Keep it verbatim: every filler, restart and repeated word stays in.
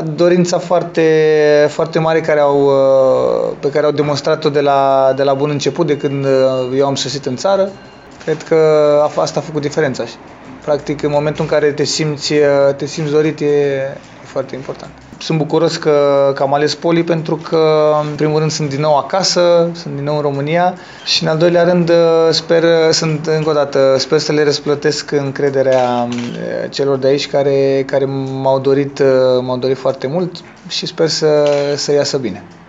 dorința foarte, foarte mare care au, pe care au demonstrat-o de la, de la bun început, de când eu am sosit în țară. Cred că asta a făcut diferența. Practic, în momentul în care te simți, te simți dorit, e foarte important. Sunt bucuros că, că am ales Poli pentru că, în primul rând, sunt din nou acasă, sunt din nou în România și, în al doilea rând, sper, sunt, încă o dată, sper să le răsplătesc încrederea celor de aici care, care m-au dorit, m-au dorit foarte mult și sper să, să iasă bine.